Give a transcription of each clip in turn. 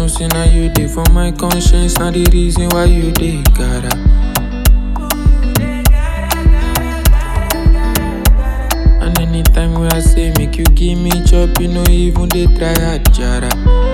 know, say now you dey for my conscience. Now the reason why you dey gotta. And anytime when I say make you give me chop, you know even they try a jara.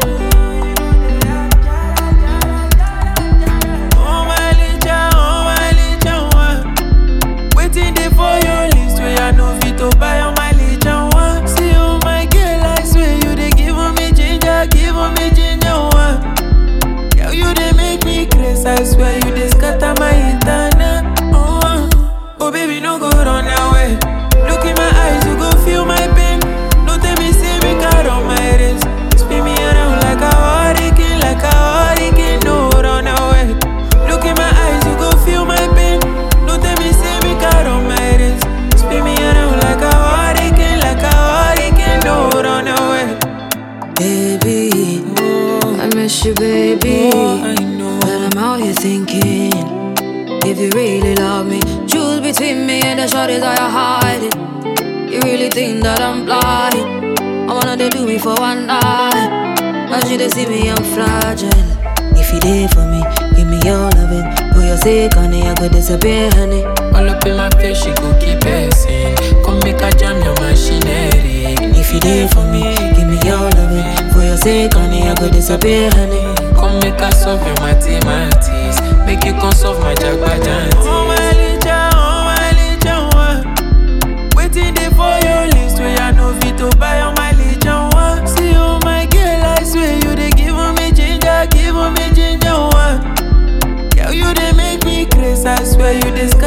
Oh my licha, waiting there for your list where I know fit to buy on my licha one. See oh my girl, I swear you they giving me ginger one. Girl you they make me crazy, I swear you they scatter my internet. Oh baby no go run away. Look in my eyes, you go feel my pain. No tell me say me car on my wrist. Spin me around like a hurricane, no run away. Look in my eyes, you go feel my pain. No tell me say me car on my wrist. Spin me around like a hurricane, no run away. Baby, I miss you, baby. I know. But I'm out here thinking, if you really love me, choose between me and the shorties that you're hiding. You really think that I'm blind? I wanna they do me for one night. As you they see me, I'm fragile. If you there for me, give me your loving. For your sake, honey, I could disappear, honey. All up in my face, she go keep passing. Come make a jam your machinery. If you there for me, give me your loving. For your sake, honey, I could disappear, honey. Come make a solve your mathematics. Make you come solve my jagbajanti. Oh my licha, waiting there for your list where I know fit to buy on my licha one. See oh my girl, I swear you they giving me ginger one. Girl you they make me crazy, I swear you they